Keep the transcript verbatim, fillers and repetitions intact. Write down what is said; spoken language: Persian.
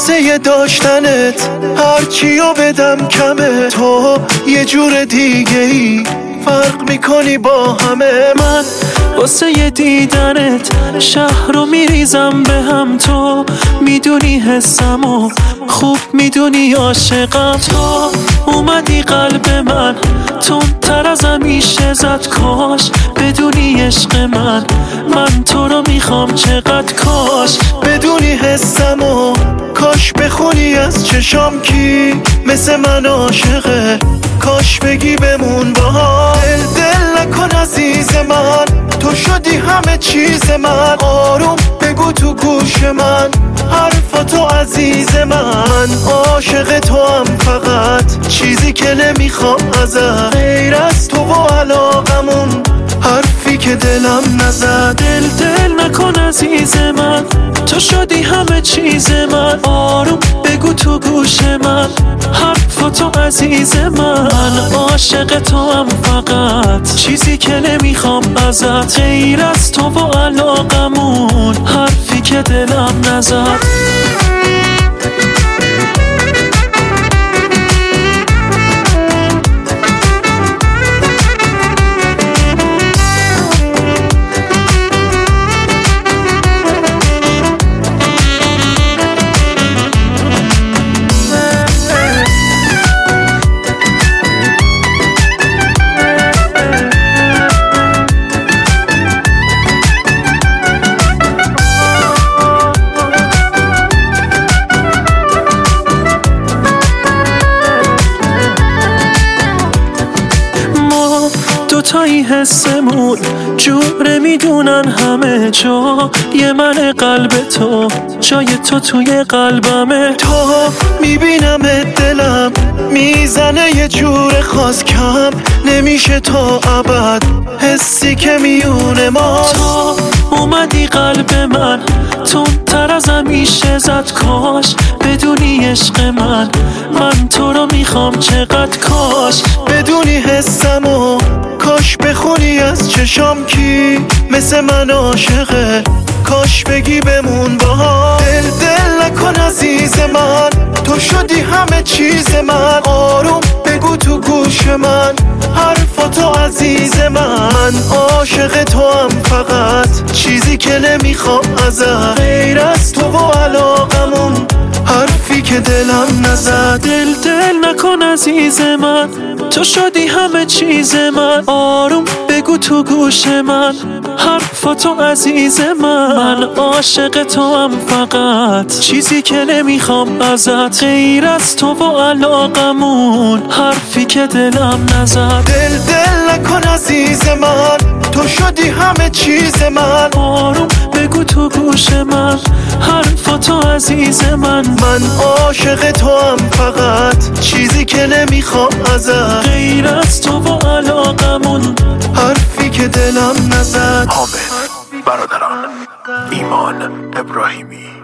واسه یه داشتنت هرچیو بدم کمه. تو یه جور دیگه ای فرق میکنی با همه. من واسه یه دیدنت شهر رو میریزم به هم. تو میدونی حسم و خوب میدونی عاشقم. تو اومدی قلب من تون تر از همیشه زد. کاش بدونی عشق من من تو رو میخوام چقدر. کاش بدونی حسم و کاش بخونی از چشام کی مثل من عاشقه. کاش بگی بمون با هم. دل دل نکن عزیز من تو شدی همه چیز من. آروم بگو تو گوش من حرفاتو عزیز من. عاشق تو هم فقط چیزی که نمیخوام ازت غیر از تو و علاقمون حرفی که دلم نزد. دل دل نکن عزیز من تو شدی همه چیز من. آروم بگو تو گوش من حرفاتو عزیز من. عاشق تو هم فقط چیزی که نمیخوام ازت غیر از تو و علاقمون حرفی که دلم نزد. دوتایی حسمون جوره میدونن همه. جا یه من قلب تو جای تو توی قلبمه. تو میبینم دلم میزنه یه جور خاص کم نمیشه تا ابد حسی که میونه ما. تو اومدی قلب من تون تر از همیشه زد. کاش بدونی عشق من من تو رو میخوام چقدر. کاش بدونی حسم و کاش بخونی از چشام کی مثل من عاشقه. کاش بگی بمون با هم. دل دل نکن عزیز من تو شدی همه چیز من. آروم بگو تو گوش من حرفاتو عزیز من. عاشق تو هم فقط چیزی که نمیخوام ازت غیر از تو و علاقمون حرفی که دلم نزد. دل دل نکن عزیز من تو شدی همه چیز من. آروم بگو تو گوش من حرفاتو عزیز من. من عاشق تو هم فقط چیزی که نمیخوام ازت غیر از تو و علاقمون حرفی که دلم نزد. دل دل نکن عزیز من تو شدی همه چیز من. آروم بگو تو گوش من حرفاتو عزیز من. من عاشق تو هم فقط چیزی که نمیخوام ازت غیر از تو و علاقمون حرفی که دلم نزد. حامد برادران ایمان ابراهیمی.